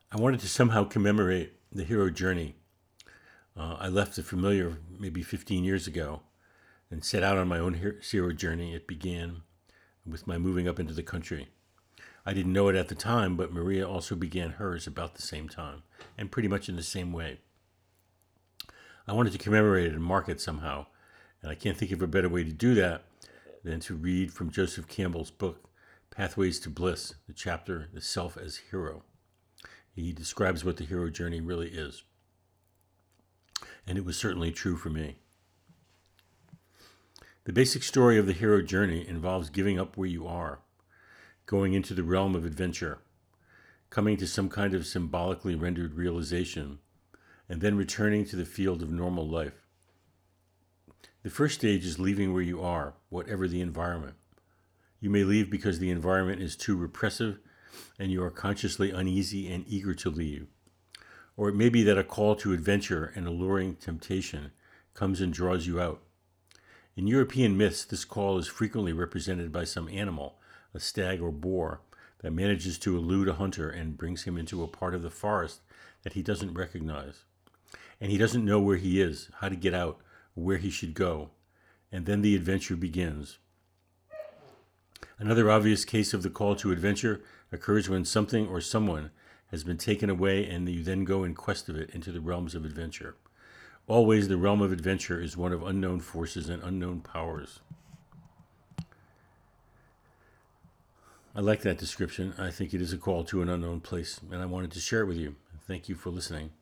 I wanted to somehow commemorate the hero journey. I left the familiar maybe 15 years ago and set out on my own hero journey. It began with my moving up into the country. I didn't know it at the time, but Maria also began hers about the same time, and pretty much in the same way. I wanted to commemorate it and mark it somehow, and I can't think of a better way to do that than to read from Joseph Campbell's book, Pathways to Bliss, the chapter, The Self as Hero. He describes what the hero journey really is, and it was certainly true for me. The basic story of the hero journey involves giving up where you are, going into the realm of adventure, coming to some kind of symbolically rendered realization, and then returning to the field of normal life. The first stage is leaving where you are, whatever the environment. You may leave because the environment is too repressive and you are consciously uneasy and eager to leave. Or it may be that a call to adventure and alluring temptation comes and draws you out. In European myths, this call is frequently represented by some animal, a stag or boar, that manages to elude a hunter and brings him into a part of the forest that he doesn't recognize. And he doesn't know where he is, how to get out, or where he should go. And then the adventure begins. Another obvious case of the call to adventure occurs when something or someone has been taken away and you then go in quest of it into the realms of adventure. Always the realm of adventure is one of unknown forces and unknown powers. I like that description. I think it is a call to an unknown place, and I wanted to share it with you. Thank you for listening.